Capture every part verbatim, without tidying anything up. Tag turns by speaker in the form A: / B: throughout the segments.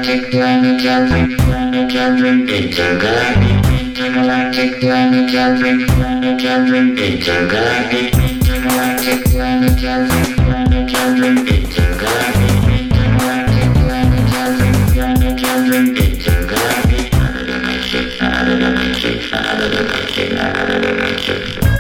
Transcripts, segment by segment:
A: intergalactic planetary, planetary, intergalactic, intergalactic planetary, planetary, intergalactic, intergalactic planetary, planetary, intergalactic, intergalactic planetary, planetary, intergalactic, out of the matrix, out of the matrix, out of the matrix, out of the matrix.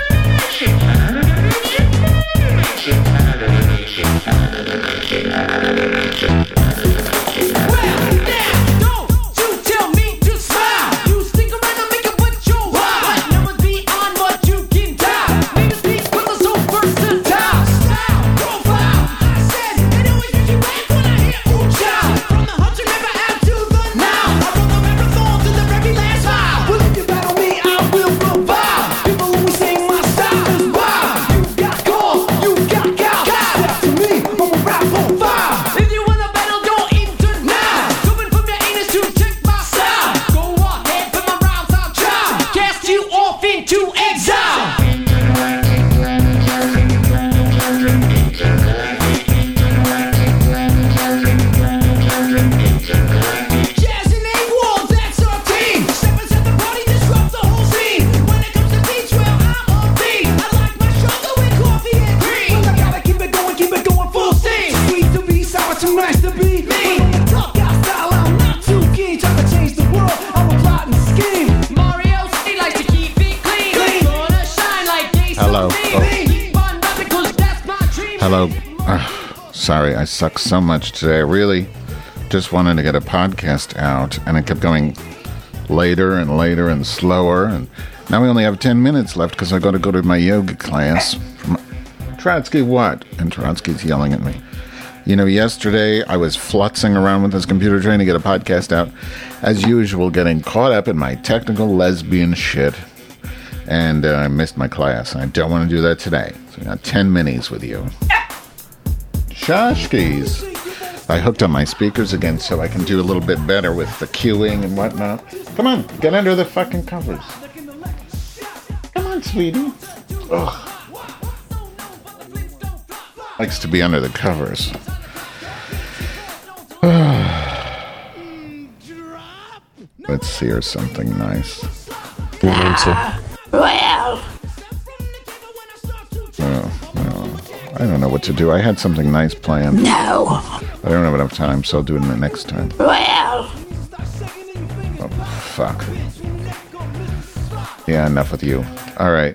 B: Hello. Uh, sorry, I suck so much today. I really just wanted to get a podcast out, and it kept going later and later and slower. And now we only have ten minutes left because I got to go to my yoga class. Trotsky, what? And Trotsky's yelling at me. You know, yesterday I was flutzing around with this computer trying to get a podcast out. As usual, getting caught up in my technical lesbian shit. And uh, I missed my class. I don't want to do that today. So I got ten minis with you. Shashkis. I hooked on my speakers again so I can do a little bit better with the queuing and whatnot. Come on, get under the fucking covers. Come on, sweetie. Ugh. Likes to be under the covers. Let's see her something nice.
C: Well.
B: Oh, no. I don't know what to do. I had something nice planned.
C: No.
B: I don't have enough time, so I'll do it the next time.
C: Well.
B: Oh, fuck. Yeah, enough with you. All right.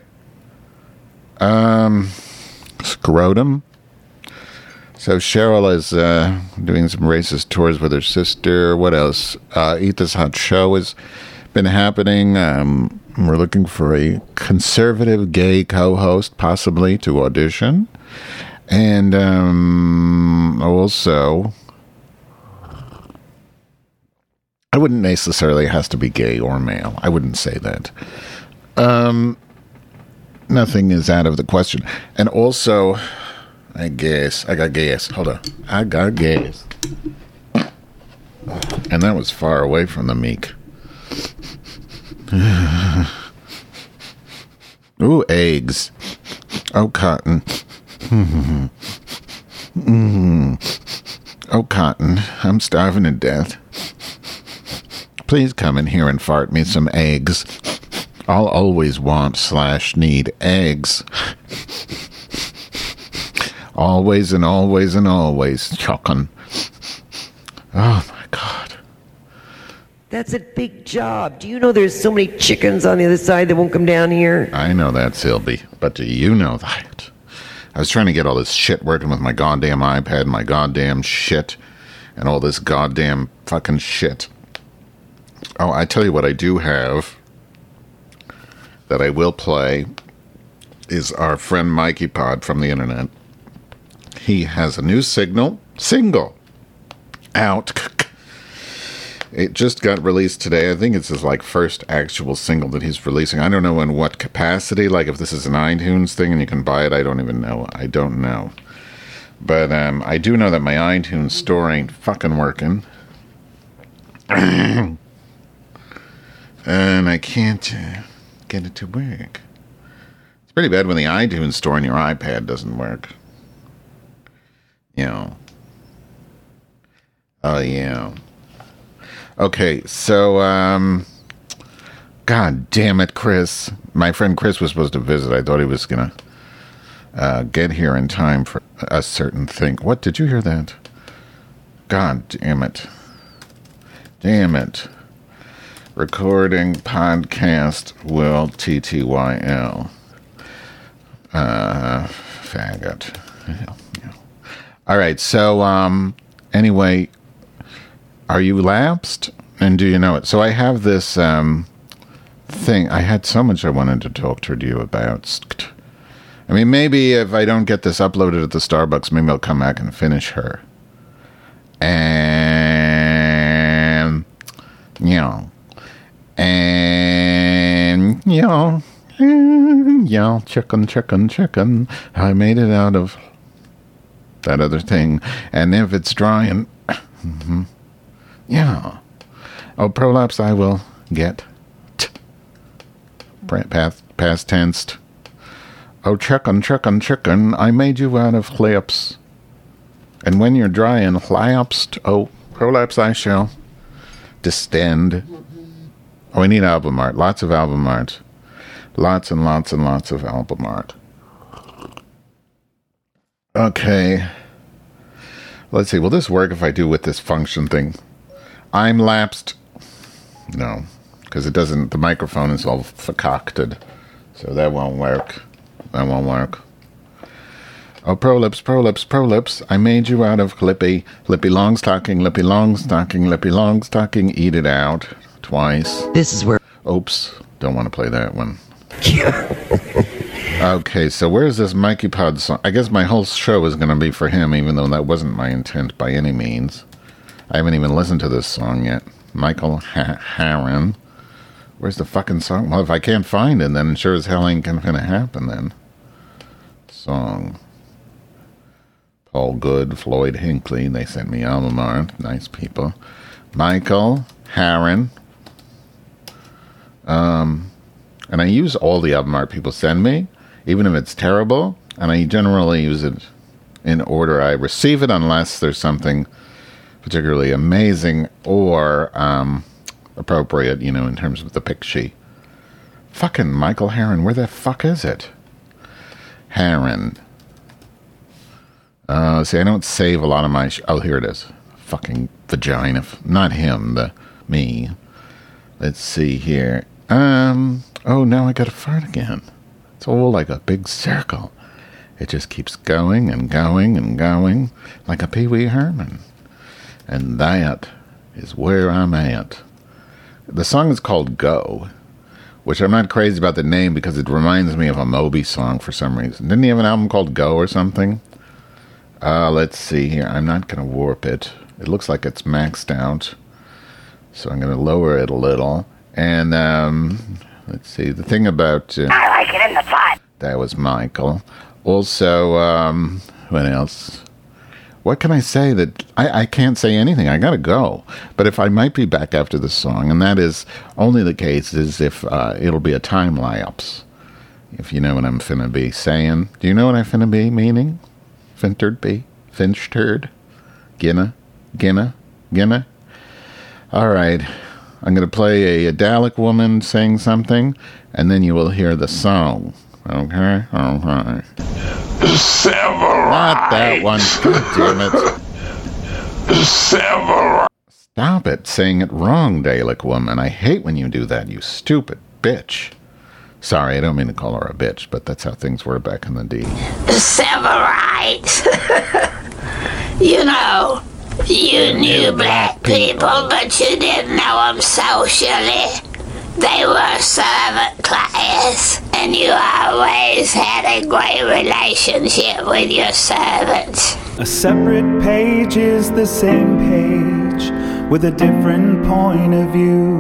B: Um, scrotum. So Cheryl is uh, doing some racist tours with her sister. What else? Uh, Eat This Hot Show has been happening. Um, we're looking for a conservative gay co-host, possibly, to audition. And um, also, I wouldn't necessarily has to be gay or male. I wouldn't say that. Um, nothing is out of the question. And also, I guess, I got gas. Hold on. I got gas. And that was far away from the meek. Ooh, eggs. Oh, cotton. Mm-hmm. Mm-hmm. Oh, cotton. I'm starving to death. Please come in here and fart me some eggs. I'll always want slash need eggs. Always and always and always. Chokin'. Oh, my God.
D: That's a big job. Do you know there's so many chickens on the other side that won't come down here?
B: I know that, Sylvie. But do you know that? I was trying to get all this shit working with my goddamn iPad, my goddamn shit, and all this goddamn fucking shit. Oh, I tell you what I do have that I will play is our friend Mikey Pod from the internet. He has a new signal, single, out. It just got released today. I think it's his like first actual single that he's releasing. I don't know in what capacity, like if this is an iTunes thing and you can buy it, I don't even know. I don't know. But um, I do know that my iTunes store ain't fucking working. And I can't uh, get it to work. It's pretty bad when the iTunes store on your iPad doesn't work. You know. Oh, yeah. Okay, so, um, God damn it, Chris. My friend Chris was supposed to visit. I thought he was going to uh, get here in time for a certain thing. What? Did you hear that? God damn it. Damn it. Recording podcast will T T Y L. Uh, faggot. Yeah, yeah. All right, so, um, anyway, are you lapsed? And do you know it? So I have this, um, thing. I had so much I wanted to talk to you about. I mean, maybe if I don't get this uploaded at the Starbucks, maybe I'll come back and finish her. And, you know, and, you know, yeah, chicken, chicken, chicken. I made it out of that other thing. And if it's drying, mm-hmm, yeah. Oh, prolapse I will get. T- past, past tense. Oh, chicken, chicken, chicken. I made you out of lips. And when you're drying, lapsed. Oh, prolapse I shall distend. Oh, we need album art. Lots of album art. Lots and lots and lots of album art. Okay. Let's see. Will this work if I do with this function thing? I'm lapsed. No. Because it doesn't... The microphone is all concocted. So that won't work. That won't work. Oh, prolapse, prolapse, prolapse. I made you out of lippy. Lippy long stocking, lippy long stocking, lippy long stocking. Eat it out. Twice.
D: This is where...
B: Oops. Don't want to play that one. Okay, so where's this Mikey Pod song? I guess my whole show is going to be for him, even though that wasn't my intent by any means. I haven't even listened to this song yet. Michael ha- Harron. Where's the fucking song? Well, if I can't find it, then sure as hell ain't going to happen then. Song. Paul Good, Floyd Hinckley. They sent me album art. Nice people. Michael Harron. Um... And I use all the album art people send me, even if it's terrible. And I generally use it in order I receive it, unless there's something particularly amazing or um, appropriate, you know, in terms of the picture. Fucking Michael Harron, where the fuck is it? Harron. Uh, see, I don't save a lot of my... Sh- oh, here it is. Fucking vagina. Not him, the me. Let's see here. Um... Oh, now I gotta fart again. It's all like a big circle. It just keeps going and going and going, like a Pee Wee Herman. And that is where I'm at. The song is called Go, which I'm not crazy about the name because it reminds me of a Moby song for some reason. Didn't he have an album called Go or something? Uh, let's see here. I'm not gonna warp it. It looks like it's maxed out. So I'm gonna lower it a little. And, um... let's see, the thing about... Uh,
C: I like it in the pot.
B: That was Michael. Also, um, what else? What can I say that... I, I can't say anything. I gotta go. But if I might be back after the song, and that is only the case is if uh, it'll be a time lapse. If you know what I'm finna be saying. Do you know what I'm finna be meaning? Fintered be? Finchturd? Ginna? Ginna? Ginna? All right. I'm going to play a, a Dalek woman saying something, and then you will hear the song. Okay? Okay.
C: Severide.
B: Not that one. God damn it.
C: Severide.
B: Stop it saying it wrong, Dalek woman. I hate when you do that, you stupid bitch. Sorry, I don't mean to call her a bitch, but that's how things were back in the day.
C: Severites. You know... You knew black people, but you didn't know them socially. They were servant class, and you always had a great relationship with your servants.
E: A separate page is the same page, with a different point of view.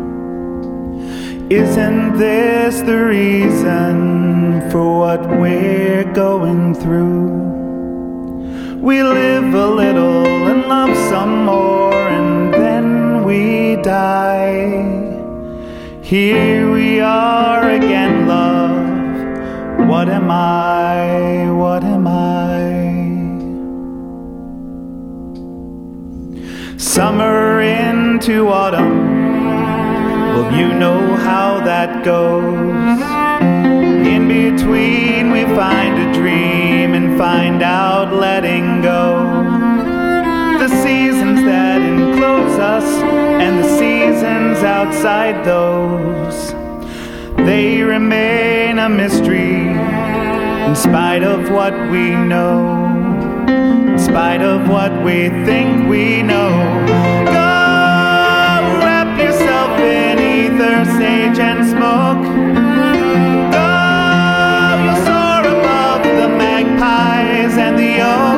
E: Isn't this the reason for what we're going through? We live a little and love some more, and then we die. Here we are again, love. What am I? What am I? Summer into autumn, well, you know how that goes. In between we find a dream and find out letting go. The seasons that enclose us and the seasons outside those, they remain a mystery in spite of what we know, in spite of what we think we know. Go wrap yourself in ether, sage and smoke. Go, you'll soar above the magpies and the oak.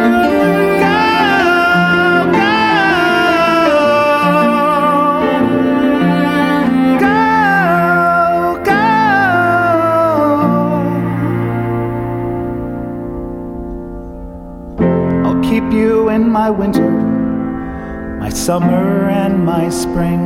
E: Keep you in my winter, my summer and my spring.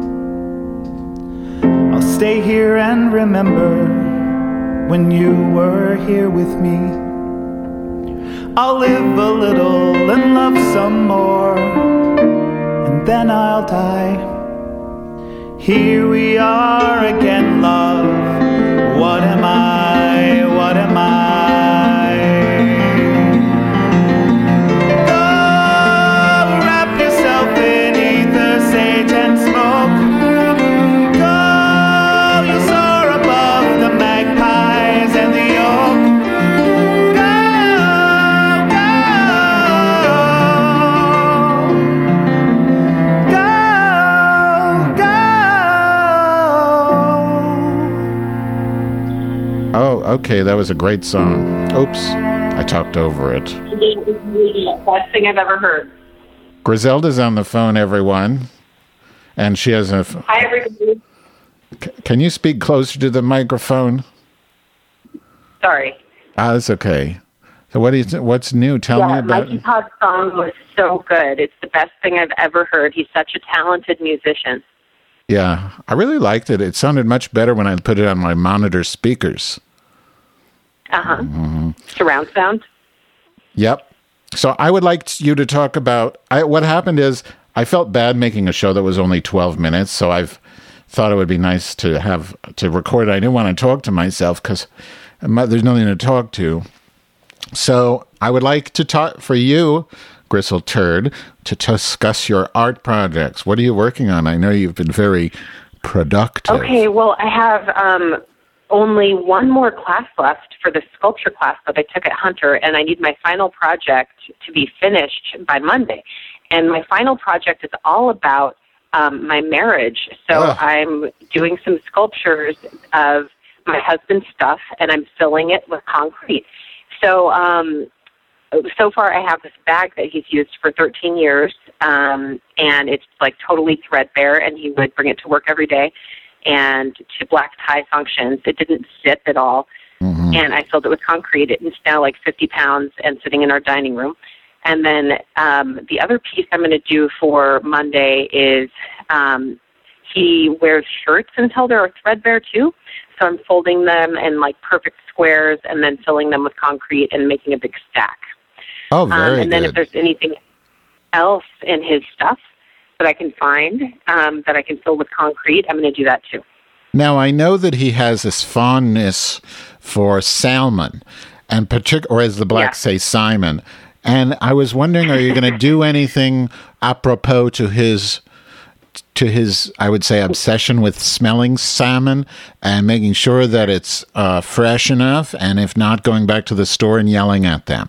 E: I'll stay here and remember when you were here with me. I'll live a little and love some more, and then I'll die. Here we are again, love. What am I? What am I?
B: Okay, that was a great song. Oops, I talked over it.
F: Best thing I've ever heard.
B: Griselda's on the phone, everyone. And she has a... F-
F: Hi, everybody.
B: C- can you speak closer to the microphone?
F: Sorry.
B: Ah, that's okay. So what is what's new? Tell
F: yeah,
B: me about...
F: Mikey Todd's song was so good. It's the best thing I've ever heard. He's such a talented musician.
B: Yeah, I really liked it. It sounded much better when I put it on my monitor speakers.
F: Uh-huh. Mm-hmm. Surround sound?
B: Yep. So I would like you to talk about... I, what happened is I felt bad making a show that was only twelve minutes, so I've thought it would be nice to have to record it. I didn't want to talk to myself because there's nothing to talk to. So I would like to talk for you, Gristle Turd, to discuss your art projects. What are you working on? I know you've been very productive.
F: Okay, well, I have... Um, only one more class left for the sculpture class that I took at Hunter, and I need my final project to be finished by Monday. And my final project is all about um, my marriage. So
B: Ugh.
F: I'm doing some sculptures of my husband's stuff, and I'm filling it with concrete. So um, so far I have this bag that he's used for thirteen years, um, and it's like totally threadbare, and he would bring it to work every day. And to black tie functions. It didn't zip at all. Mm-hmm. And I filled it with concrete. It's now like fifty pounds and sitting in our dining room. And then um, the other piece I'm going to do for Monday is um, he wears shirts until they're threadbare too. So I'm folding them in like perfect squares and then filling them with concrete and making a big stack.
B: Oh, very
F: um, And then
B: good.
F: if there's anything else in his stuff that I can find, um, that I can fill with concrete, I'm going to do that too.
B: Now, I know that he has this fondness for salmon, and partic- or as the blacks
F: yeah.
B: say, Simon. And I was wondering, are you going to do anything apropos to his, to his, I would say, obsession with smelling salmon and making sure that it's uh, fresh enough, and if not, going back to the store and yelling at them?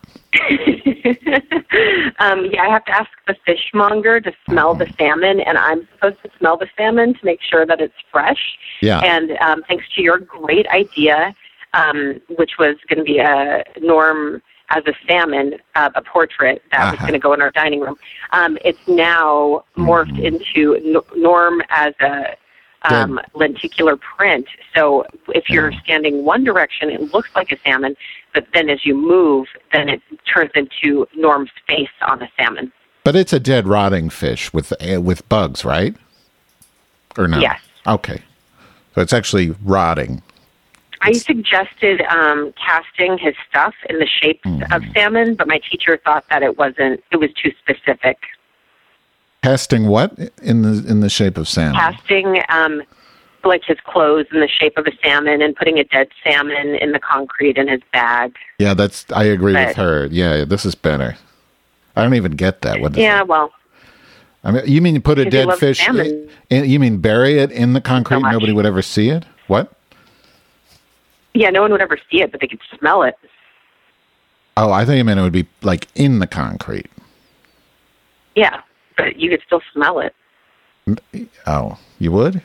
F: um, yeah, I have to ask the fishmonger to smell the salmon, and I'm supposed to smell the salmon to make sure that it's fresh.
B: Yeah.
F: And um, thanks to your great idea, um, which was going to be a Norm as a salmon, uh, a portrait that uh-huh. was going to go in our dining room, um, it's now morphed mm-hmm. into Norm as a um, lenticular print. So if you're yeah. standing one direction, it looks like a salmon, but then as you move, then it turns into Norm's face on a salmon.
B: But it's a dead rotting fish with uh, with bugs, right? Or no?
F: Yes.
B: Okay. So it's actually rotting.
F: I suggested um, casting his stuff in the shapes mm-hmm. of salmon, but my teacher thought that it wasn't, it was too specific.
B: Casting what in the in the shape of salmon?
F: Casting, um, like his clothes in the shape of a salmon and putting a dead salmon in the concrete in his bag.
B: Yeah, that's. I agree
F: But-
B: with her. Yeah, this is better. I don't even get that. What is
F: Yeah,
B: it?
F: well,
B: I mean, you mean put a
F: Because he
B: dead
F: loves
B: fish?
F: salmon.
B: In, you mean bury it in the concrete?
F: So much.
B: Nobody would ever see it. What?
F: yeah, no one would ever see it, but they could smell it.
B: Oh, I thought you meant it would be like in the concrete.
F: Yeah, but you could still smell it.
B: Oh, you would?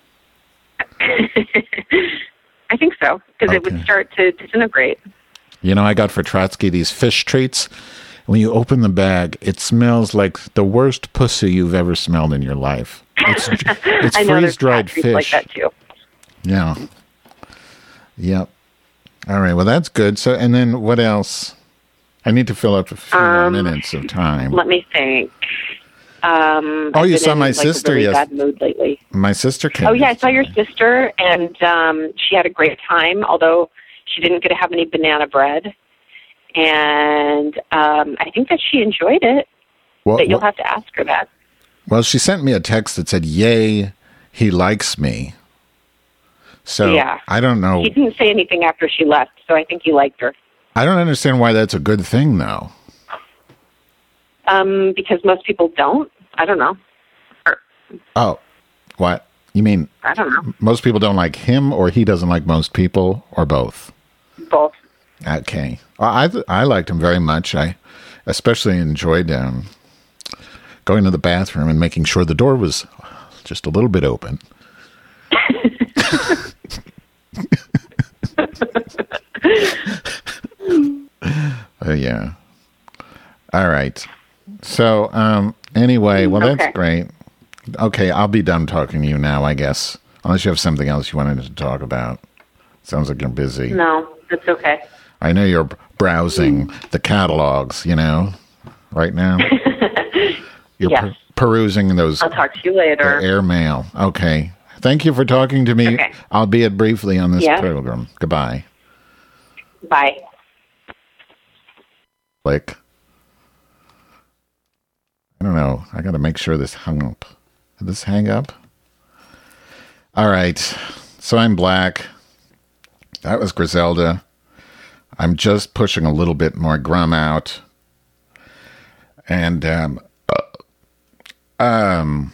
F: I think so, because it would
B: Okay.
F: start to disintegrate.
B: You know, I got for Trotsky these fish treats. When you open the bag, it smells like the worst pussy you've ever smelled in your life. It's, it's
F: I know there's
B: freeze-dried
F: cat treats
B: fish.
F: like that too.
B: Yeah. Yep. All right. Well, that's good. So, and then what else? I need to fill up a few
F: Um,
B: more minutes of time.
F: Let me think. Um,
B: Oh,
F: I've
B: you
F: been
B: saw
F: in,
B: my
F: like,
B: sister
F: a really
B: yes-
F: bad mood lately.
B: My sister came.
F: Oh yeah, I saw your
B: yesterday.
F: sister, and um, she had a great time. Although she didn't get to have any banana bread, and um, I think that she enjoyed it.
B: Well,
F: But you'll
B: well,
F: have to ask her that.
B: well, she sent me a text that said, "Yay, he likes me." So
F: Yeah.
B: I don't know.
F: He didn't say anything after she left, so I think he liked her.
B: I don't understand why that's a good thing, though.
F: Um, because most people don't. I don't know. Or,
B: Oh, what? You mean
F: I don't know.
B: most people don't like him, or he doesn't like most people, or both?
F: Both.
B: Okay. Well, I I liked him very much. I especially enjoyed um, going to the bathroom and making sure the door was just a little bit open. Oh yeah. All right. So um, anyway, well that's
F: Okay.
B: great. Okay, I'll be done talking to you now, I guess. Unless you have something else you wanted to talk about. Sounds like you're busy.
F: No, that's okay.
B: I know you're browsing the catalogs, you know, right now. You're
F: Yes.
B: per- perusing those
F: I'll talk to you
B: the
F: later.
B: airmail. Okay. Thank you for talking to me.
F: Okay.
B: I'll be it briefly on this
F: Yeah.
B: program. Goodbye.
F: Bye.
B: Click. I don't know. I got to make sure this hung up. Did this hang up? All right. So I'm Black. That was Griselda. I'm just pushing a little bit more Grum out. And, um, uh, um,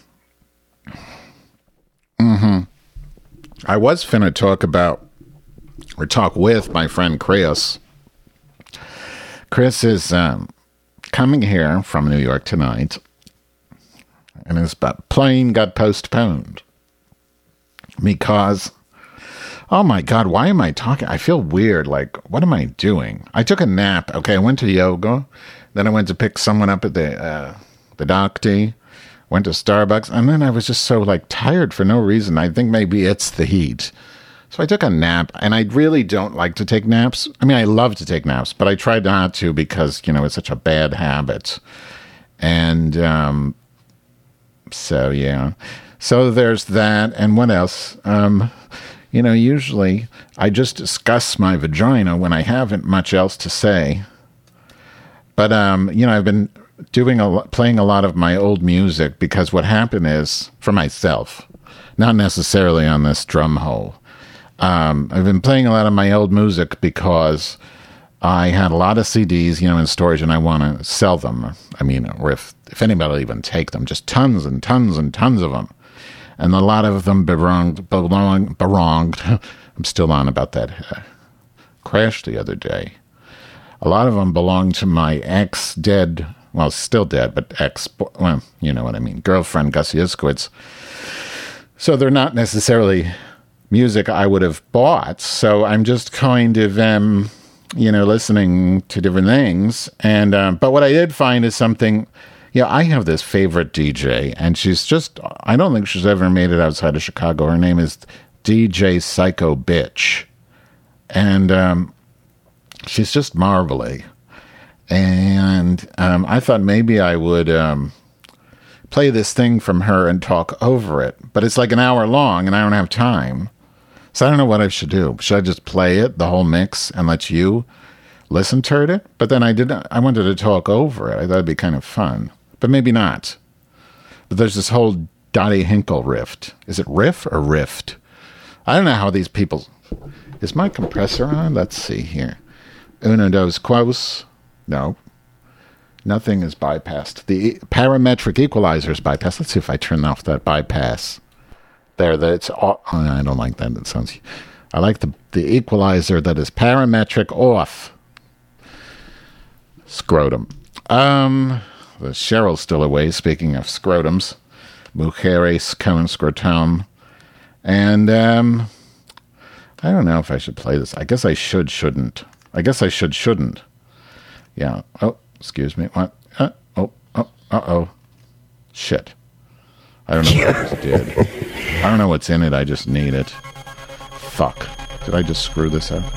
B: hmm I was finna talk about, or talk with my friend Chris. Chris is, um, coming here from New York tonight, and his plane got postponed because, oh my God, why am I talking? I feel weird. Like, what am I doing? I took a nap. Okay, I went to yoga, then I went to pick someone up at the uh, the doctor, went to Starbucks, and then I was just so like tired for no reason. I think maybe it's the heat. So I took a nap, and I really don't like to take naps. I mean, I love to take naps, but I tried not to because, you know, it's such a bad habit. And um, so, yeah. So there's that. And what else? Um, you know, usually I just discuss my vagina when I haven't much else to say. But, um, you know, I've been doing a lo- playing a lot of my old music because what happened is, for myself, not necessarily on this drum hole. Um, I've been playing a lot of my old music because I had a lot of C Ds, you know, in storage, and I want to sell them. I mean, or if, if anybody will even take them, just tons and tons and tons of them. And a lot of them belonged, belong, belonged. I'm still on about that uh, crash the other day. A lot of them belonged to my ex-dead, well, still dead, but ex, well, you know what I mean, girlfriend, Gussie Iskowitz. So they're not necessarily music I would have bought. So I'm just kind of, um, you know, listening to different things. And, um, but what I did find is something, yeah, I have this favorite D J, and she's just, I don't think she's ever made it outside of Chicago. Her name is D J Psycho Bitch. And, um, she's just marvelly. And, um, I thought maybe I would, um, play this thing from her and talk over it. But it's like an hour long, and I don't have time. So I don't know what I should do. Should I just play it, the whole mix, and let you listen to it? But then I didn't. I wanted to talk over it. I thought it'd be kind of fun, but maybe not. But there's this whole Dottie Hinkle rift. Is it riff or rift? I don't know how these people... Is my compressor on? Let's see here. Uno, dos, quos. No. Nothing is bypassed. The parametric equalizer is bypassed. Let's see if I turn off that bypass. There, that's all. Oh, I don't like that. It sounds... I like the, the equalizer that is parametric off. Scrotum. Um, Cheryl's still away, speaking of scrotums. Mujeres con scrotum. And, um... I don't know if I should play this. I guess I should, shouldn't. I guess I should, shouldn't. Yeah. Oh, excuse me. What? Uh, oh, oh, uh-oh. Shit. I don't know what I just did. I don't know what's in it. I just need it. Fuck. Did I just screw this up?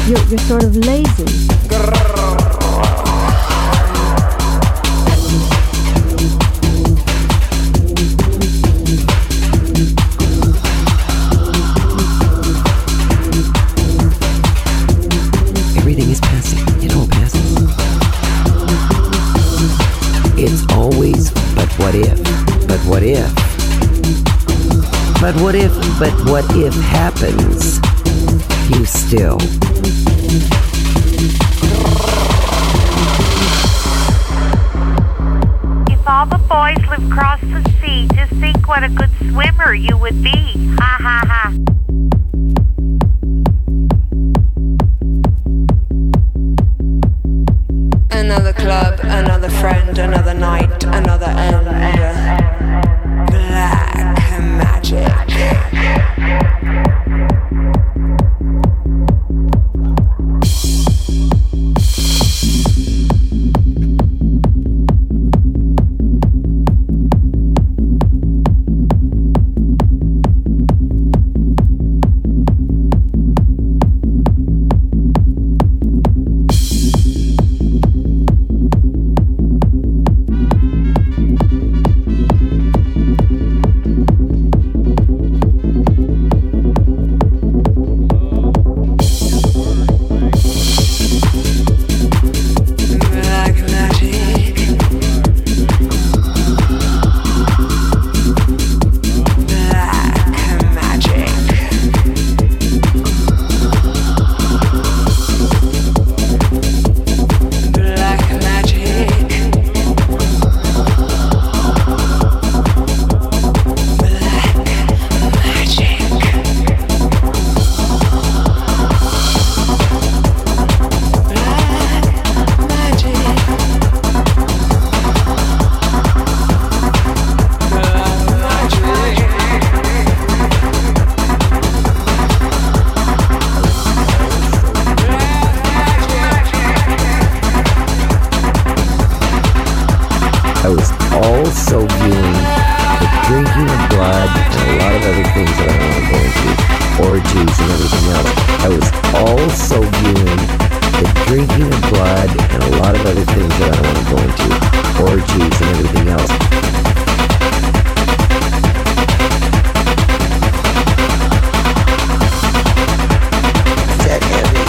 G: You're, you're sort of lazy.
D: Everything is passing. It all passes. It's always, but what if? But what if? But what if, but what if happens? You still.
H: If all the boys lived across the sea, just think what a good swimmer you would be. Ha ha ha.
I: Another club, another friend, another night, another end. Black magic.
D: I was also viewing the drinking of blood and a lot of other things that I don't want to go into, orgies and everything else. I was also viewing the drinking of blood and a lot of other things that I don't want to go into, orgies and everything else. Is that heavy?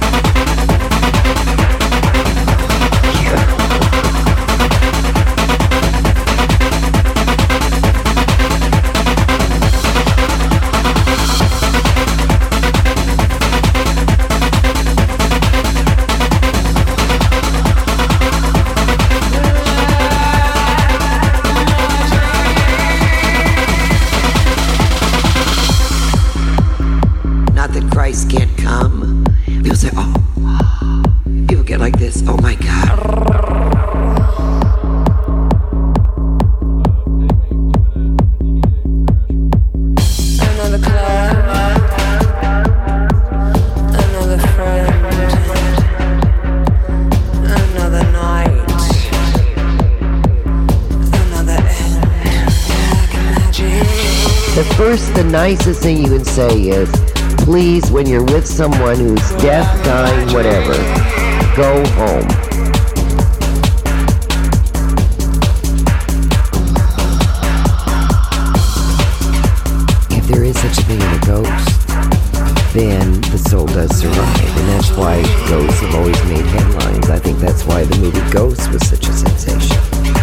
D: Christ can't come. People say, oh, people get like this. Oh my God.
I: Another club, another friend, another night, another end. Black magic.
D: The first, the nicest thing you can say is, please, when you're with someone who's deaf, dying, whatever, go home. If there is such a thing as a ghost, then the soul does survive, and that's why ghosts have always made headlines. I think that's why the movie Ghost was such a sensation.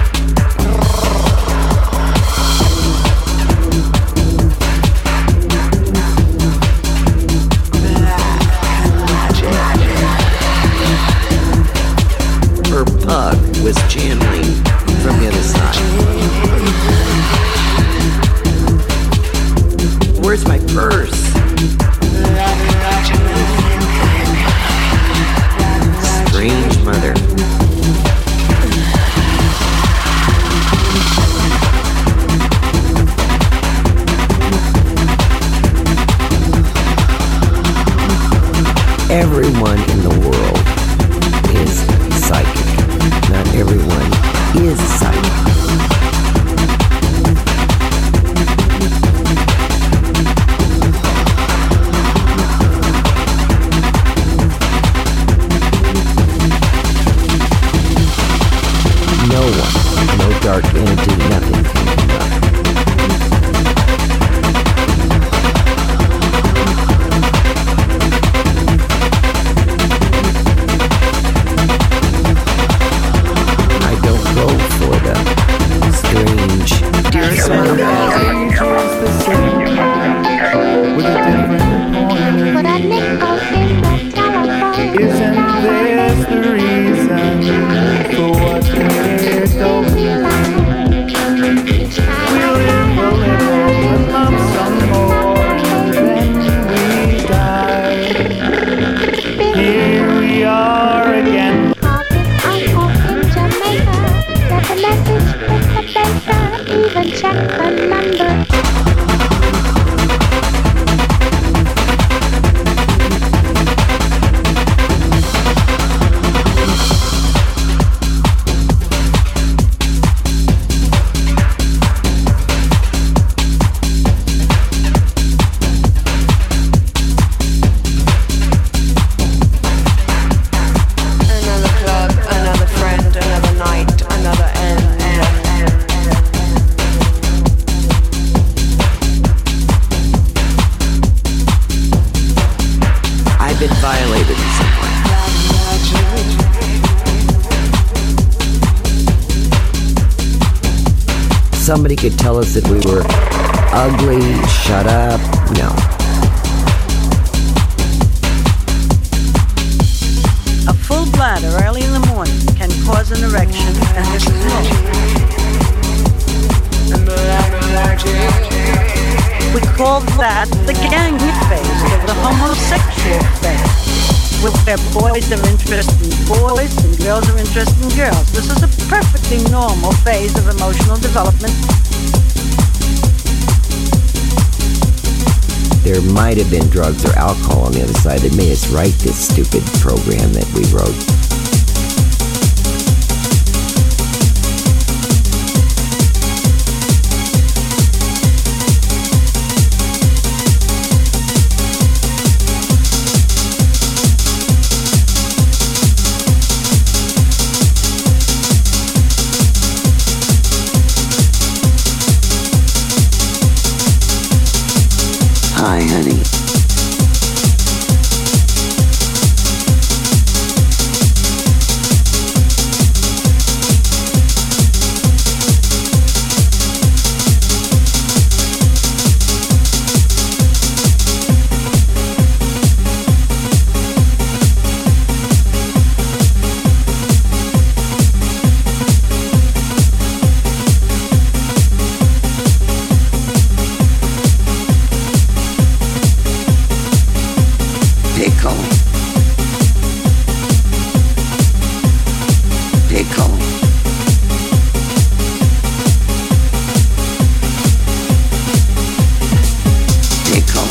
D: Was channeling from the other side. Where's my purse? Strange mother. Everyone in the world is psychic. Not everyone is psychic. dark entity, nothing can come up. I don't go for the strange.
E: Your smile is the same, with a different point of
G: Put a
E: view.
G: nickel in the telephone.
E: Isn't this the reason for what we're going through? We live a little, but love some more, and then we die. Here we are again.
G: Called his uncle in Jamaica. Left a message with the baker. Even checked the number.
I: Another club, another friend, another night, another end.
D: I've been violated in some way. Somebody could tell us that we were ugly, shut up. No.
J: A full bladder early in the morning can cause an erection, and this is normal. We call that the gangy phase, or the homosexual phase, where boys are interested in boys and girls are interested in girls. This is a perfectly normal phase of emotional development.
D: There might have been drugs or alcohol on the other side that made us write this stupid program that we wrote. Hi, honey. Pickle. Pickle. Pickle.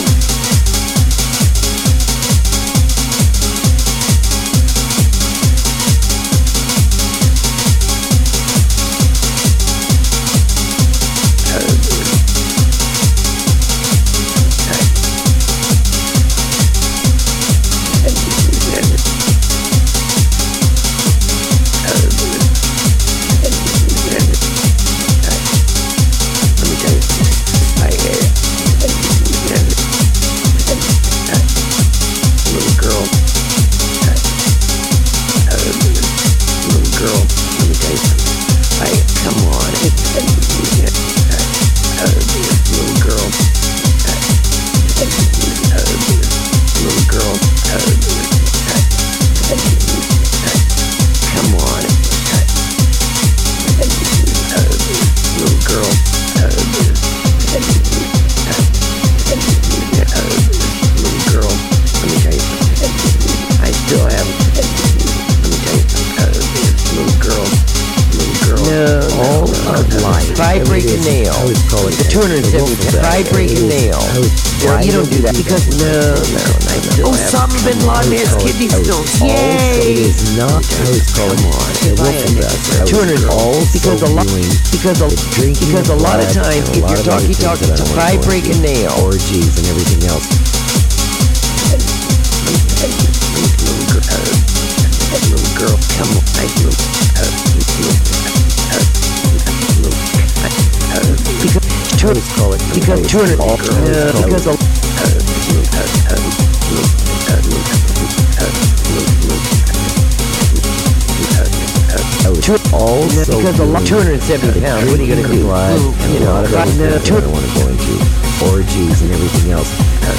D: If I break a nail, the Turner said, if I break a nail, well, you don't do that because no, no, no. Osama bin Laden has kidney stones. Yay! It is not. I was calling on. Turner all because a lot because a because a lot of times if you're talking talking, if I break a nail, orgies and everything else. Little girl, come on, I do. because two hundred. Yeah, because a, Two, also because a lot, two hundred seventy pounds. What are you going to do? Blood, and you know, I don't, no, I don't want to go into orgies and everything else.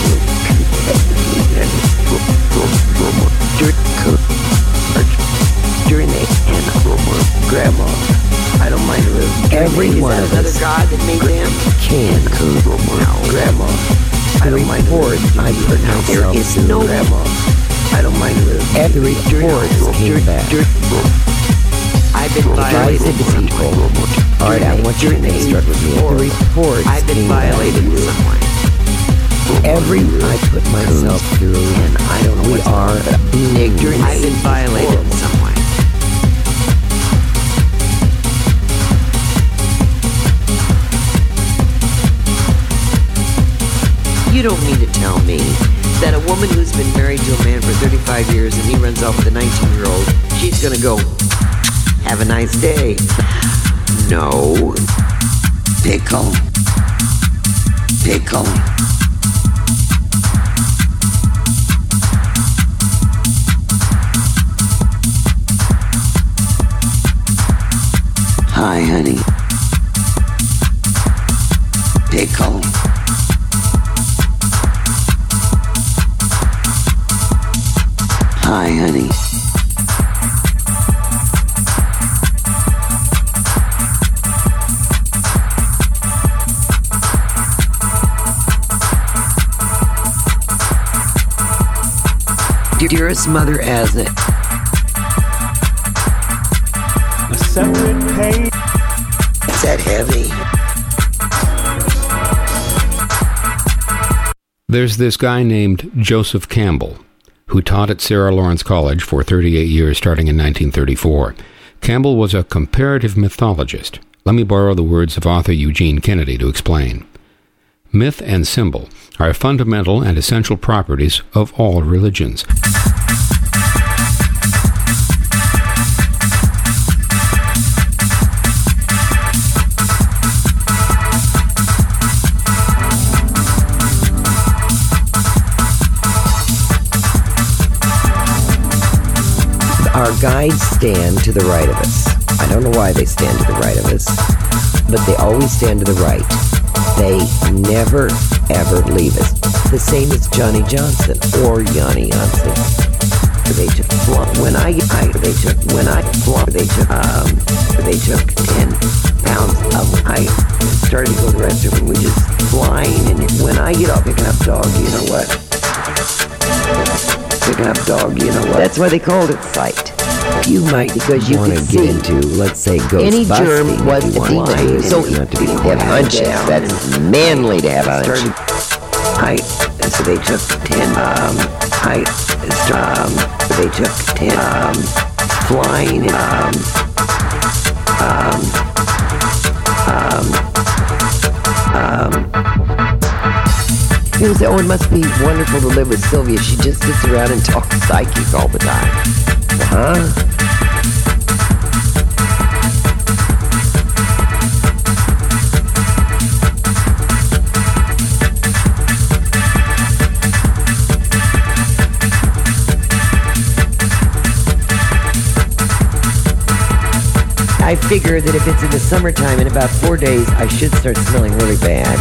D: During the and grandma, I don't mind a little. Every one of us. Another God that made them can. Grandma, I don't mind a little. I put myself in no grandma. I don't mind a little. Every reports came back. I've been violated. I said to people, all right, I want you to instruct with me. The reports I've been violated in some way. Every I put myself through, and I don't know we are ignorant. I've been violated in some way. You don't mean to tell me that a woman who's been married to a man for thirty-five years and he runs off with a nineteen-year-old, she's gonna go, have a nice day. No. Pickle. Pickle. Hi, honey. Pickle. Hi, honey. Dearest Mother Asnet.
E: A separate page.
D: Is that heavy?
K: There's this guy named Joseph Campbell, who taught at Sarah Lawrence College for thirty-eight years starting in nineteen thirty-four. Campbell was a comparative mythologist. Let me borrow the words of author Eugene Kennedy to explain. Myth and symbol are fundamental and essential properties of all religions.
D: Our guides stand to the right of us. I don't know why they stand to the right of us, but they always stand to the right. They never, ever leave us. The same as Johnny Johnson or Yanni Johnson. They took when I, I they took when I they took um they took ten pounds of I started to go to the restroom and we just flying, and when I get off picking up dog, you know what? Picking up dog, you know what? That's why they called it fight. You might, because you could see into, let's say, ghost any germ was defeated. So you have to be have hunches. That's manly to have a hunch. I so they took ten. Um, I um, they took ten. Um, flying. Um, um, um, um. People say, "Oh, it must be wonderful to live with Sylvia. She just sits around and talks psychic all the time." Huh? I figure that if it's in the summertime, in about four days, I should start smelling really bad.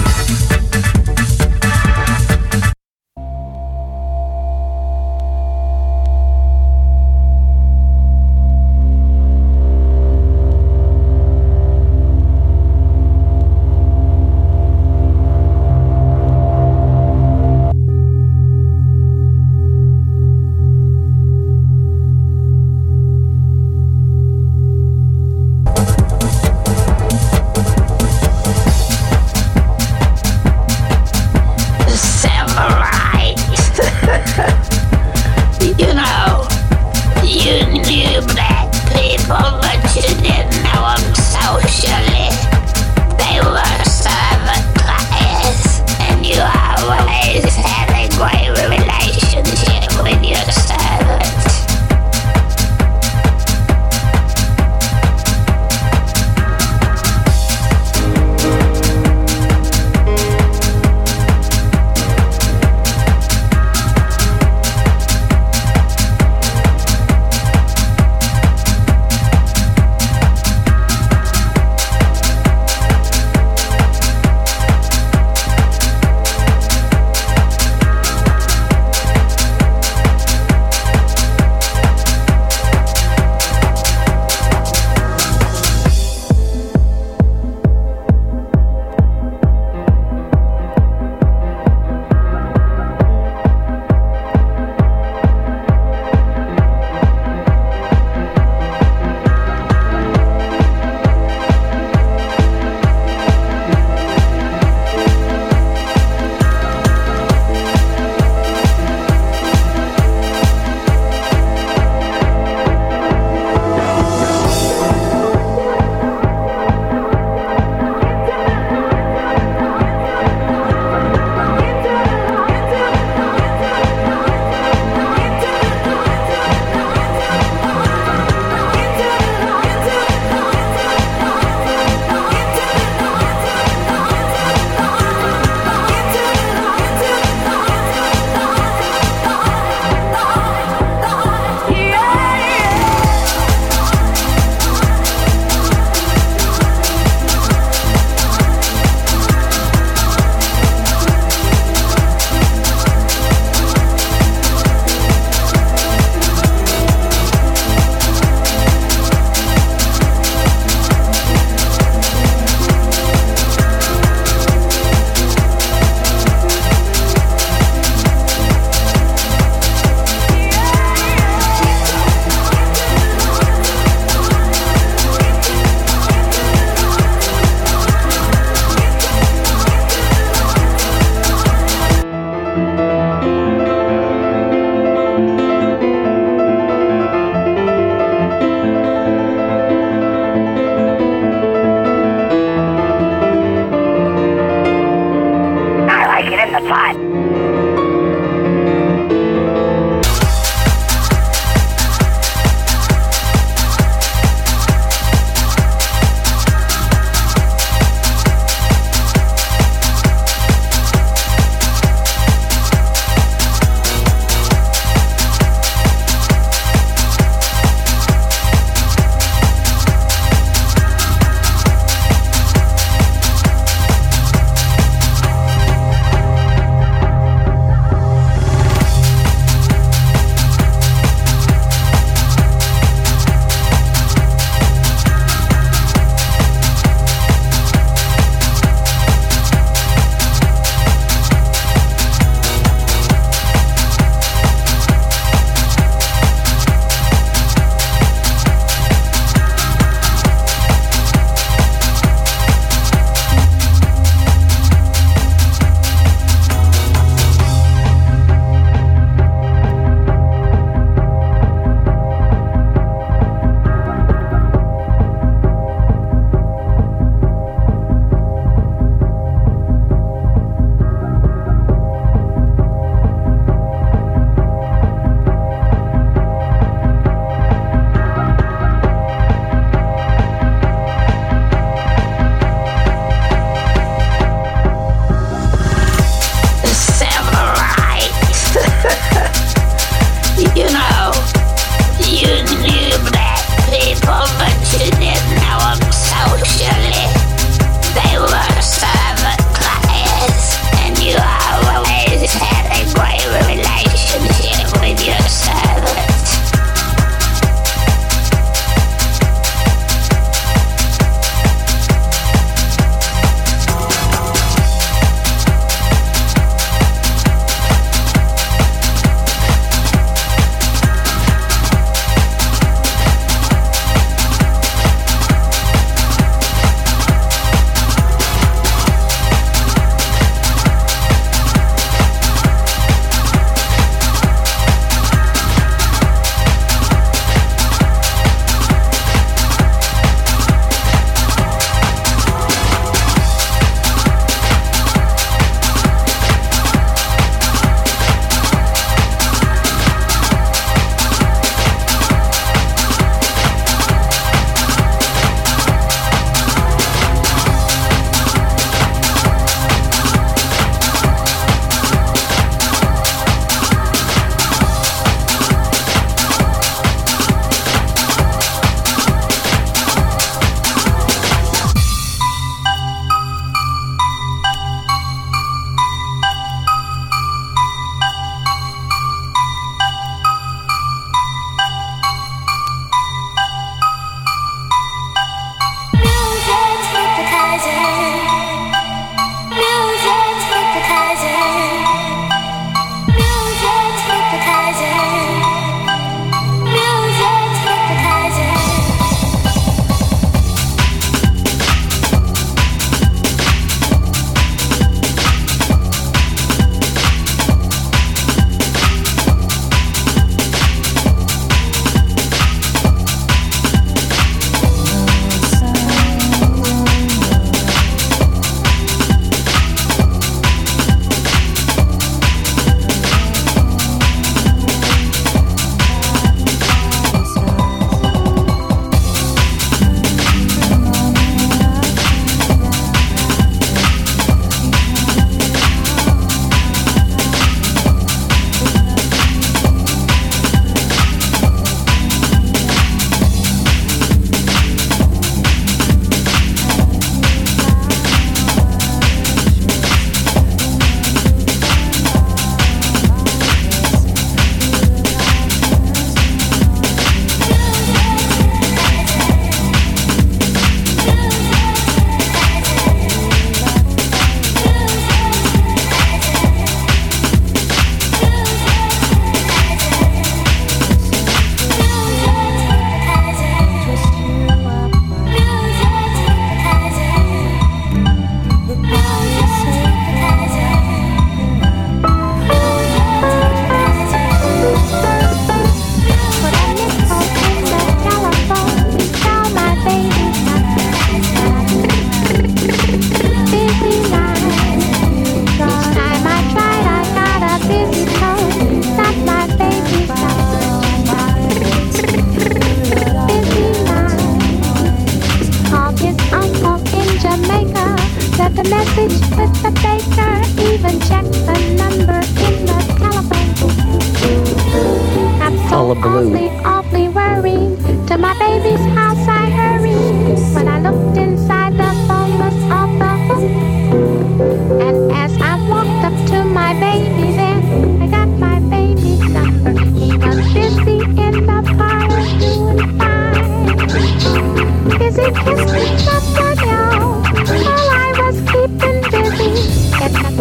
G: awfully, awfully worried. To my baby's house I hurried. When I looked inside, the phone was off the hook. And as I walked up to my baby there, I got my baby's number. He was busy in the parlor doing fine. Busy kissing someone else while I was keeping busy. Getting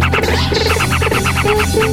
G: busy.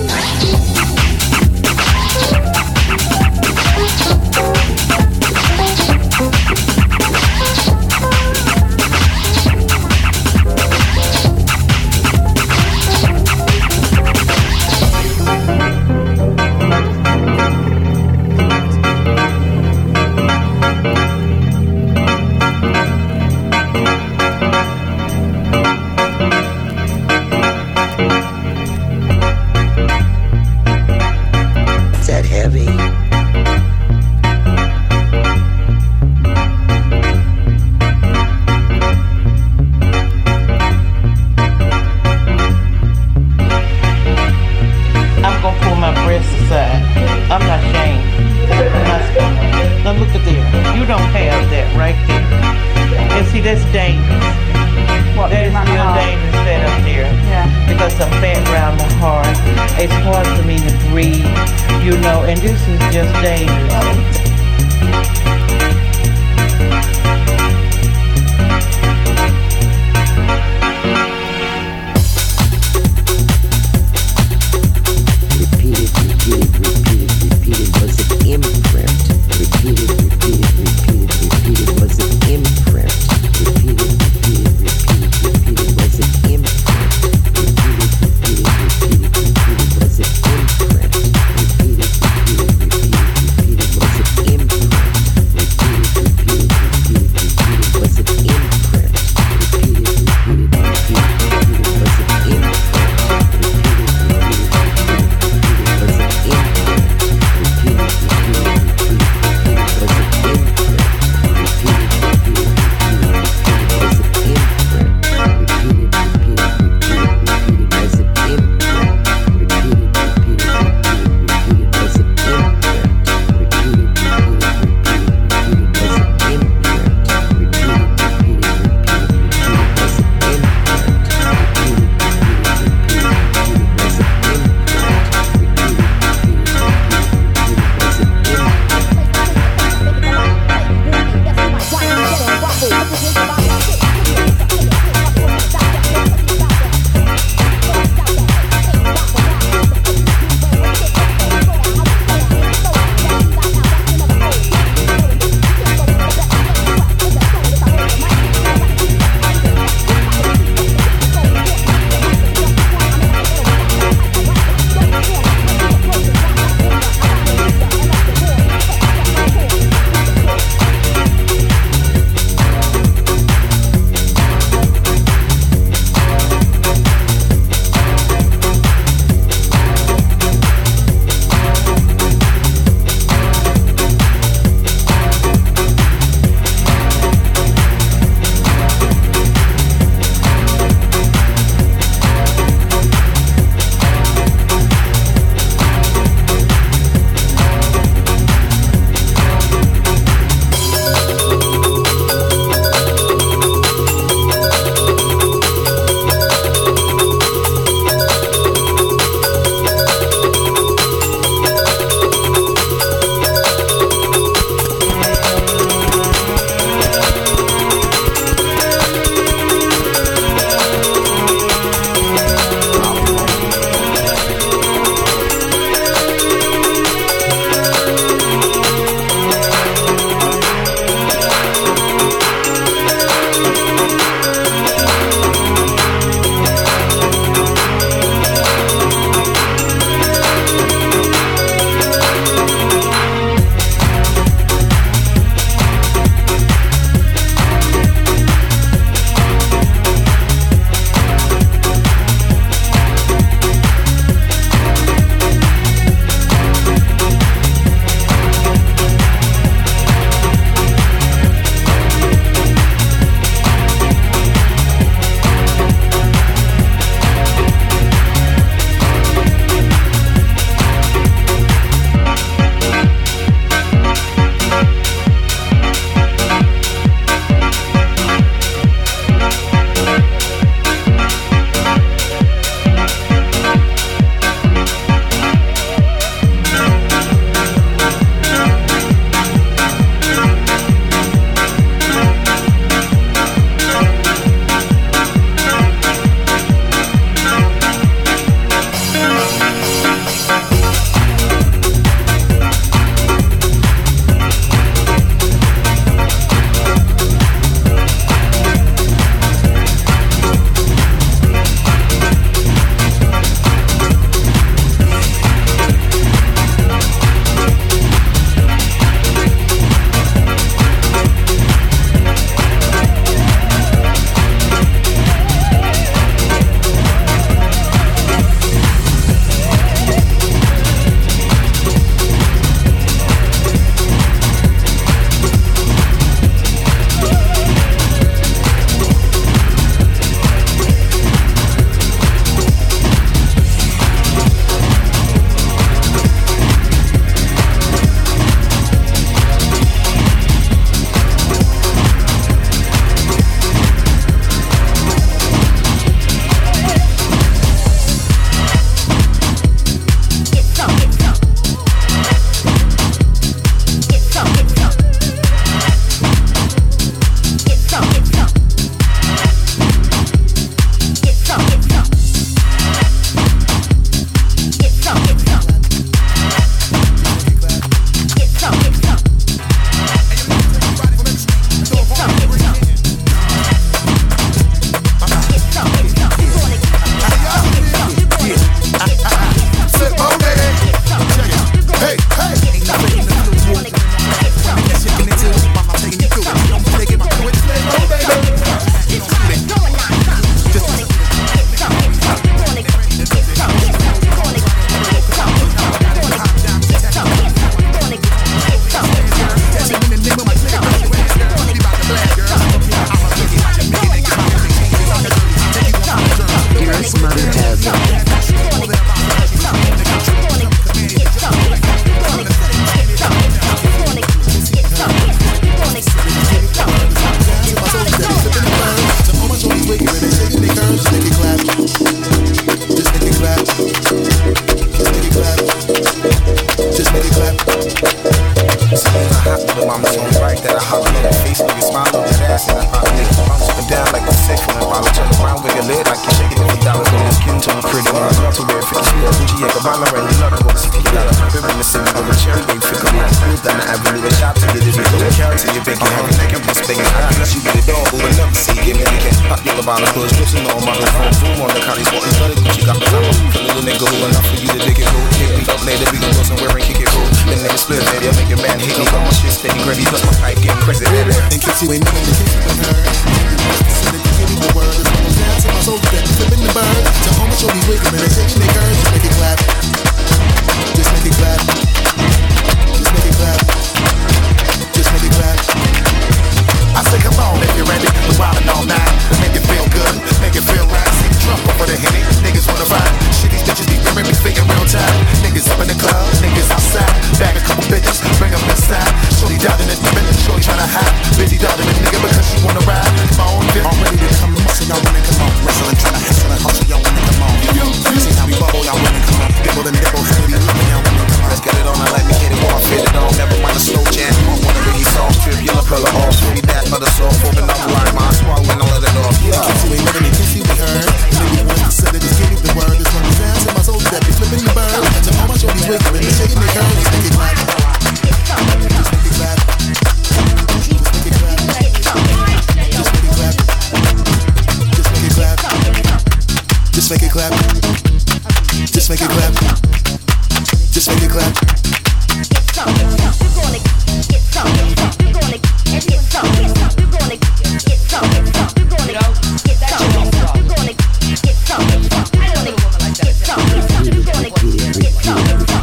L: As soon as I hop with mama so right that I hop on that face, nigga smile on that ass, and I pop nigga bounce up and down like a sick from the bottle. Turn around with your lid like you're shaking it for dollars. On your skin tone pretty, when I talk to her, fifty sweet, Gucci, yeah, Cabana, right, you know, I go see you got a pimp in the city with a cherry, baby, fit come out, smooth down the avenue, and shop to get it, you go to carry to your bacon, have your neck and plus bacon. I bless you with a dog, who will never see, give me the cash, pop your Cabana, push, lips and all my phone, boom on the county, sporting, study, Gucci, got the time, for little nigga, who enough for you to dig it, go, hit me up later, we can go somewhere and kick it, roll, them niggas split, baby, I make your man hate me, got my shit steady, gravy, plus my pipe getting crazy, baby. In case you ain't never in case you been heard, said that you give me the word, it's almost down to my soul, that flipping the bird, to all my shorties waiting, man, they shaking their curves, just make it clap, just make it clap, just make it clap, just make it clap. I say come on if you're ready, we're wildin' all night, make it feel good, make it feel right, see the trump over the Henny, niggas wanna ride, shit these bitches be wearing me fake in real time, niggas up in the club, niggas outside, bag a couple bitches, bring them inside, shorty died in the dip, shorty tryna hide, busy died in the nigga because she wanna ride, my own fit, I'm ready to come on, so y'all wanna come on, wrestling, tryna hustle and hustle, y'all wanna come on, see how we bubble, y'all wanna come on, dibble and dibble, heavy, y'all wanna come on, let's get it on, I let me hit it while I fit it on, never mind a slow jam, I want a biggie sauce, trip, yellow color off, sweetie that mother soft, open up the line, my swallow and I'll let it off, yeah. In case you ain't living, in case you be heard, maybe once you said it, just give me the word, it's one of the sounds in my soul that be flipping the bird, to all my shorties waking, and they shaking their curves, just make it clap, just make it clap, just make it clap, just make it clap, just make it clap, just make it clap, just make it clap, just make it clap. You're gonna get some, you're gonna get some, you're gonna get some, you're gonna get some, you're gonna get some, you're gonna get some, I don't need a woman like that. You're gonna get some,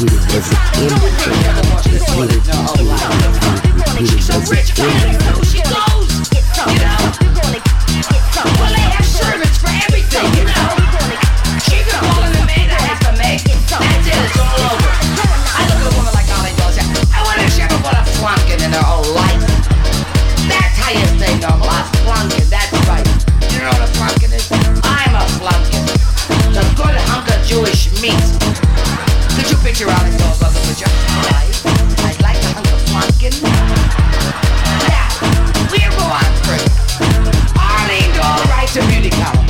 L: she's so rich, I don't know who she goes, you know, well they have servants for everything, you know, she can call in the maid I have to make, that's it, it's all over. I look at a woman like Ollie Does, I wonder if she ever put a flunkin' in her whole life. That's how you stay normal, a flunkin', that's right. You know what a flunkin' is? I'm a flunkin'. The good hunk of Jewish meat. Could you picture Ollie Does on the picture? Right? I'd like a hunk of flunkin'. Now, we'll go on further. Arlene Dahl writes a beauty column.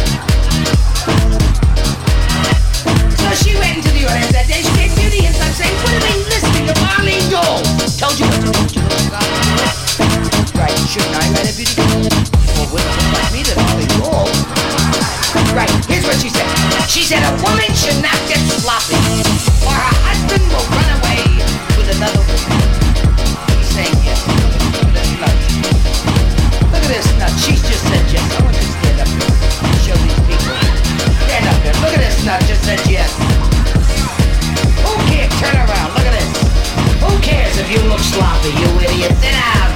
L: So she went into the audience that day, she gave beauty and saying, what are they listening to Arlene Dahl? Told you what to do, you know, right, shouldn't I write a beauty column? Well, women look like me that Arlene Dahl. Right, here's what she said. She said a woman should not get sloppy, or her husband will run away with another woman. He's saying yes. Look at this nut. Look at this nut. She's just said yes. I want you to stand up here and show these people. Stand up here. Look at this nut. Just said yes. Who cares? Turn around. Look at this. Who cares if you look sloppy, you idiot? Sit down.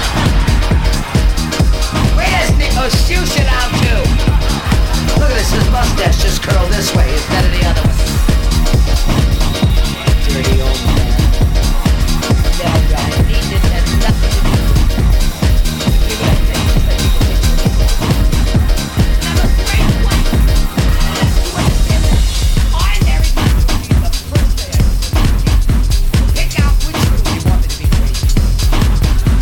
L: Where's Nick? Oh, you sit down too. Look at this. His mustache just curled this way instead of the other way. Dirty old man. Now, right. He did that nothing to do. Give me that thing. Let me go get you. I'm a straight white. You understand that? I married my movie the first day I was in the pick out which room you want me to be crazy.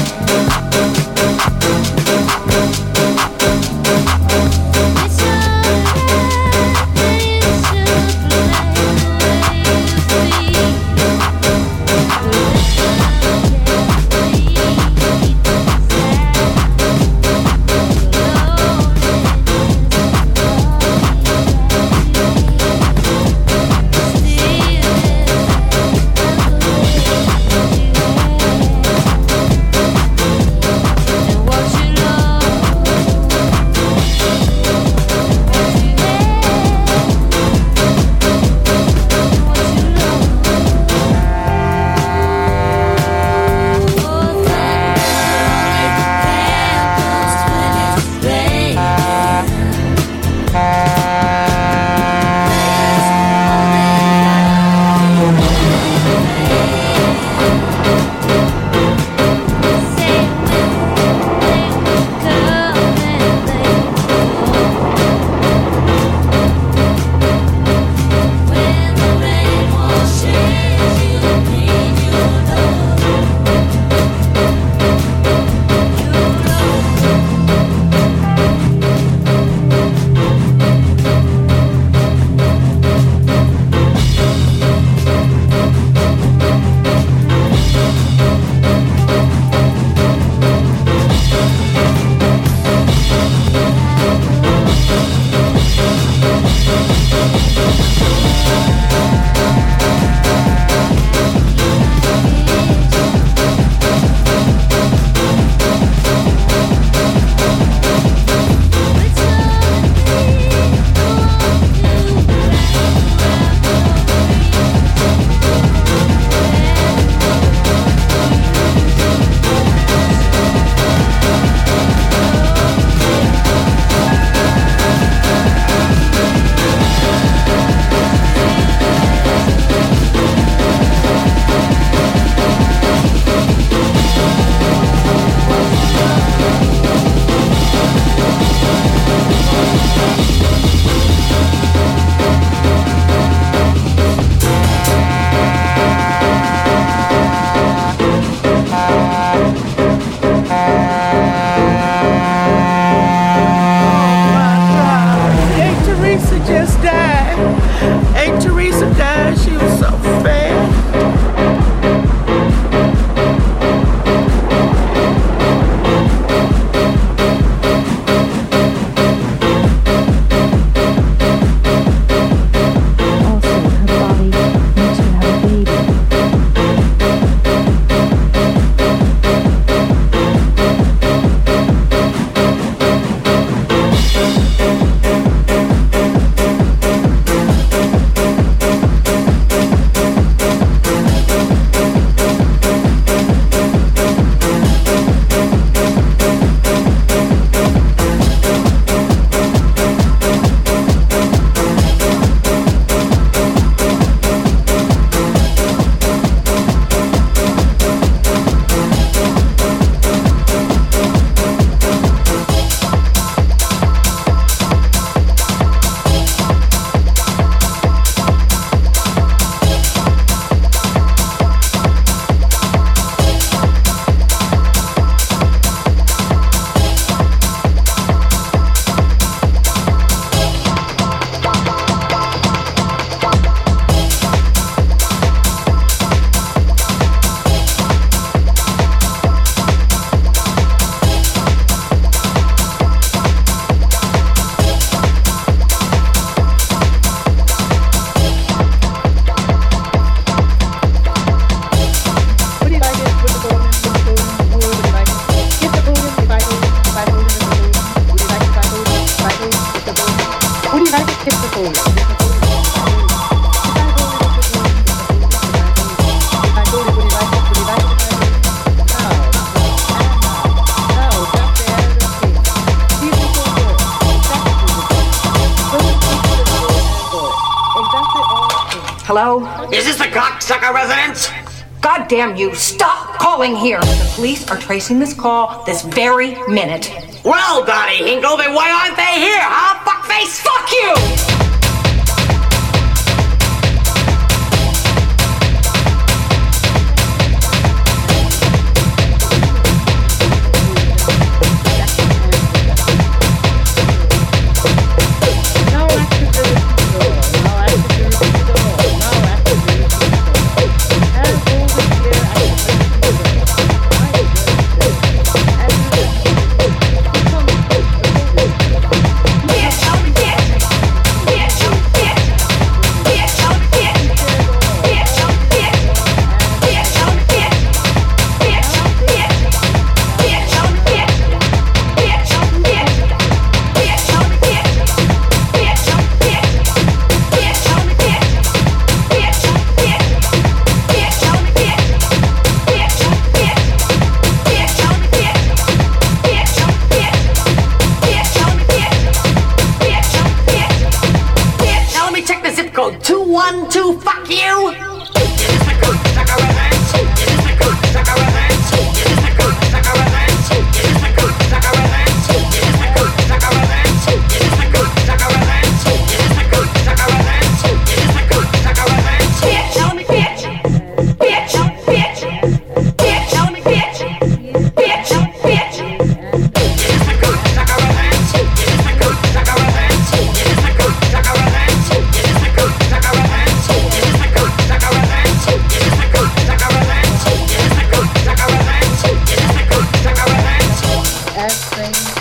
M: Hello? Is this the cocksucker residence? God damn you, stop calling here! The police are tracing this call this very minute.
N: Well, Donnie Hinkle, then why aren't they here, huh? Fuckface!
M: Fuck you!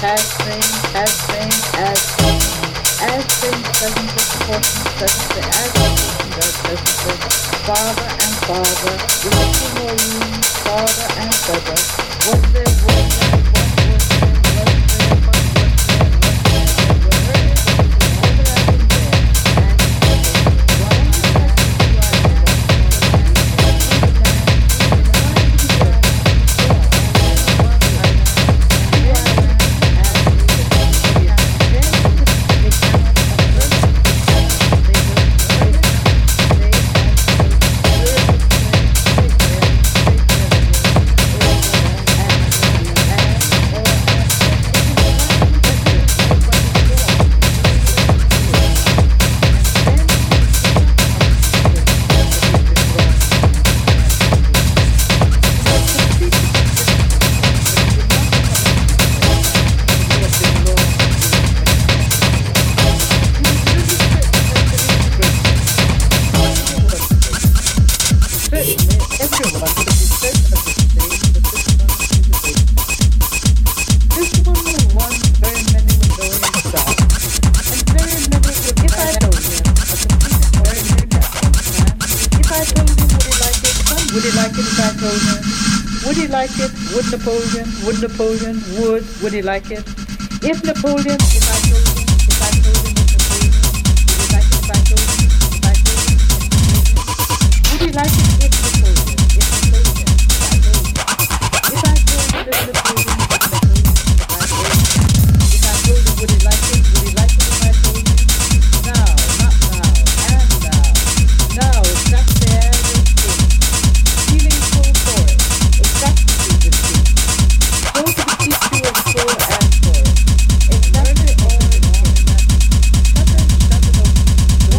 O: has been, has been, as been, as been, doesn't proportion, doesn't say, as been, doesn't say, father and father, with a few more rooms, father and brother, was there, was there, what was there, was there, what was there, what was there, what was there, all that I've been there, Would Napoleon, would Napoleon, would, would he like it? If Napoleon, if I told him, if I told him if Napoleon, would he like it if I told him, if I told him, would he like it if Napoleon, if Napoleon, if I told him, if I told him if Napoleon, if Napoleon, if I told him, if I told him, would he like it, would he like it if I told him? No, not now, and now, no, it's not there, it's feeling full for it, exactly. Go to the issue of soul and for it. Exactly all in all in that. Shut up, shut it up. One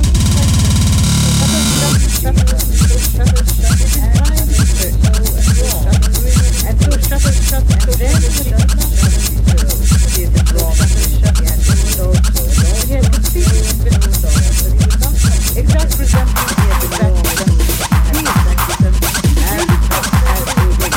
O: question. Shut up, shut it, shut it, shut it, shut it, and time is it. So and wrong. And so shut it, shut it, so then it does not shut it, so it is wrong. Shut it, shut it, and it is also. And he has completely infinite soul, but he would not exact resentment, he has exact resentment. He exact resentment. And as we did.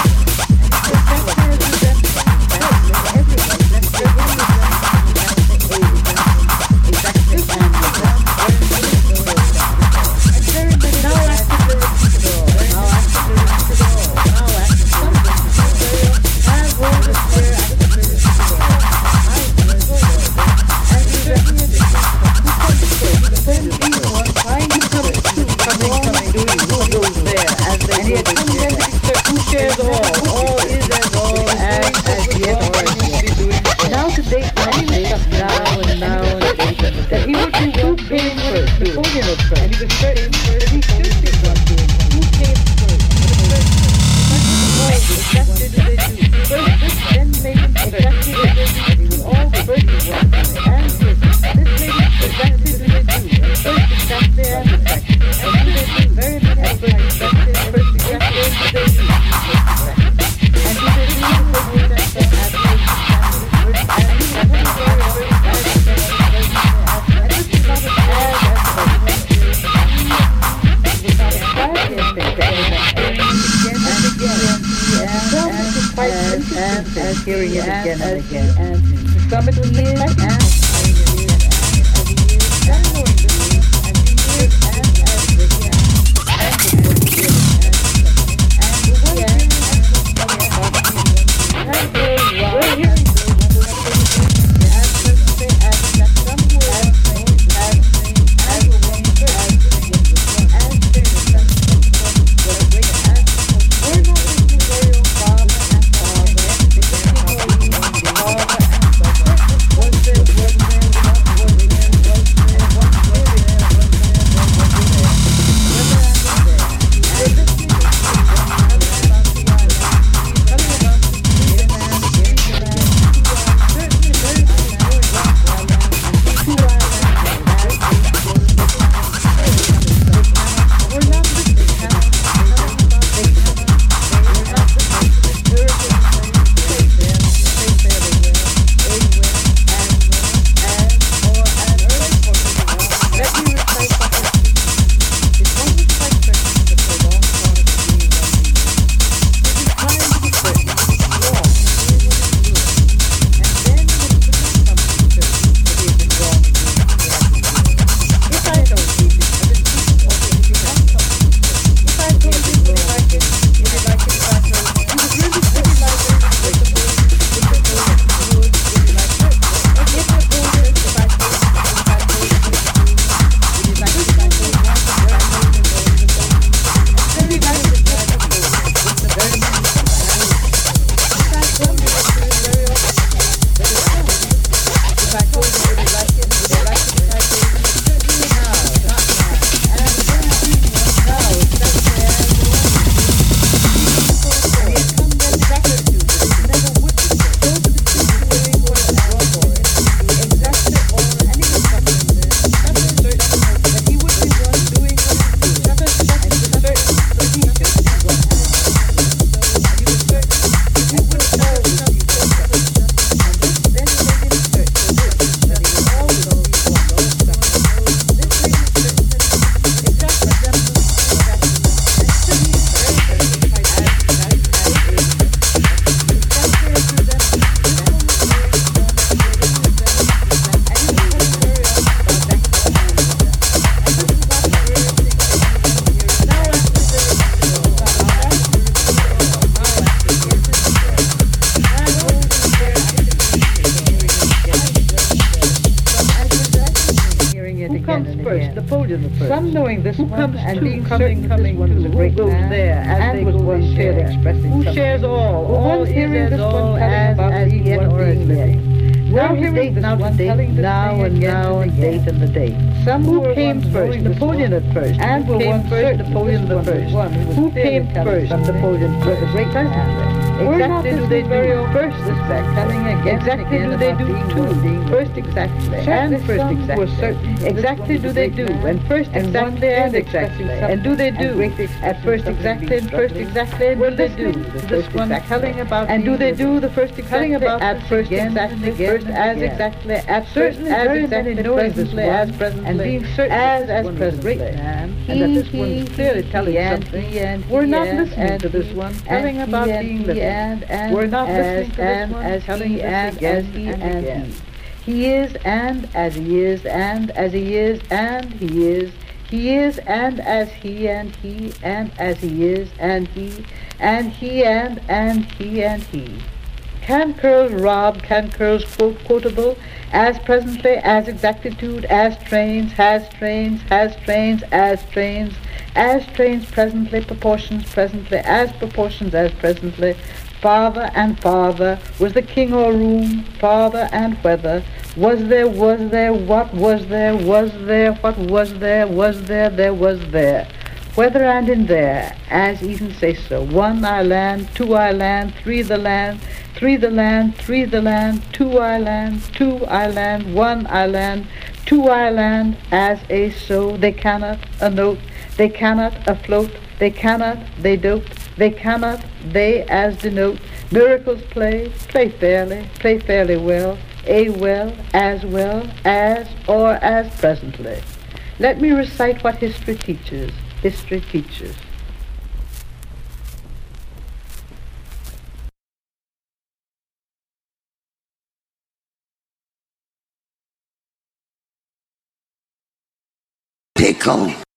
O: Hearing it again and again, and some of the years and was there first, Napoleon the first.
J: Some knowing this
O: who
J: one
O: comes
J: and
O: to,
J: being
O: coming,
J: certain
O: coming
J: this one
O: to,
J: is a
O: who
J: great
O: goes
J: man,
O: there, as
J: and
O: they
J: was
O: go,
J: one
O: they
J: clearly
O: share.
J: expressing
O: Who
J: something.
O: shares all?
J: Well,
O: All
J: once
O: is
J: hearing
O: as
J: this
O: all
J: one telling
O: as,
J: about
O: as
J: being
O: yet
J: one
O: or as
J: being
O: living.
J: Now
O: Now
J: hearing
O: hearing
J: this
O: now
J: one
O: the date,
J: telling this
O: now
J: thing
O: and
J: again
O: now
J: and
O: and
J: again.
O: date and the date.
J: Some
O: Who
J: were
O: came
J: one
O: first?
J: knowing this
O: Napoleon
J: one,
O: at first.
J: and
O: Who
J: were
O: came
J: one
O: first?
J: certain
O: Napoleon
J: this
O: the
J: one was
O: first.
J: one who was
O: Who
J: clearly
O: came
J: telling
O: first?
J: something
O: Napoleon
J: was a
O: first.
J: great man. We're not
O: Exactly do they
J: listening very
O: do
J: often
O: first
J: this back, telling again
O: Exactly
J: and
O: do
J: again
O: they
J: about
O: do
J: being
O: two?
J: one, being
O: First
J: one.
O: exactly
J: Certainly
O: and first
J: some
O: exactly.
J: were certain that this
O: Exactly
J: one
O: do
J: was a
O: they
J: great
O: do
J: man,
O: and first
J: and one
O: exactly and
J: clearly expressing
O: exactly and do they
J: something, and
O: do
J: greatly
O: at
J: expressing
O: first
J: something
O: exactly
J: being
O: and first
J: struggling.
O: exactly and
J: We're
O: do they do
J: listening to
O: this
J: this
O: one
J: exactly.
O: telling about
J: And do
O: being
J: they
O: living.
J: do the first
O: telling
J: exactly
O: about
J: at
O: this
J: first
O: again
J: exactly
O: and again
J: first
O: and
J: as
O: again.
J: exactly at first
O: Certainly
J: as
O: very
J: exactly
O: many knowing this
J: presently
O: one
J: as presently
O: and being certain
J: as
O: that
J: as
O: this one was a great
J: presently
O: man
J: and
O: he,
J: that this
O: he,
J: one is clearly
O: he,
J: telling
O: he, and
J: something.
O: he, and
J: We're
O: he,
J: not
O: and,
J: listening
O: and
J: to this
O: he,
J: one
O: and
J: telling
O: he,
J: about
O: and
J: being
O: he,
J: living.
O: and, and,
J: We're not
O: as,
J: listening to this
O: and,
J: one
O: as
J: telling
O: he,
J: this
O: and,
J: again
O: as he,
J: and
O: and
J: again.
O: he. He is and as he is and as he is and he is. He is and as he and he and as he is and he and he and and he and he. Can curls rob, can curls quote quotable, as presently, as exactitude, as trains, has trains, has trains, as trains, as trains presently, proportions presently, as proportions as presently, father and father, was the king or room, father and whether, was there, was there, what was there, was there, what was there, was there, there was there. Whether and in there, as even say so. One I land, two I land, three the land, three the land, three the land, two I land, two I land, one I land, two I land, as a so. They cannot a note, they cannot afloat, they cannot, they dote, they cannot, they as denote. Miracles play, play fairly, play fairly well, a well, as well, as, or as presently. Let me recite what history teaches. History teaches.
P: Pickle.